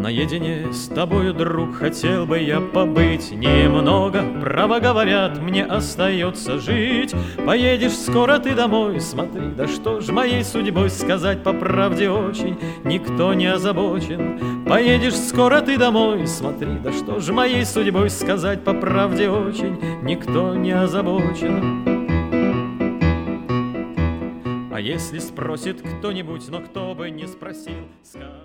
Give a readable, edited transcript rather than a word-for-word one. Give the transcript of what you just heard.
Наедине с тобою, друг, хотел бы я побыть немного. Право говорят, мне остается жить. Поедешь скоро ты домой, смотри, да что ж моей судьбой, сказать по правде очень никто не озабочен. Поедешь скоро ты домой, смотри, да что ж моей судьбой, сказать по правде очень никто не озабочен. А если спросит кто-нибудь, но кто бы не спросил, скажет: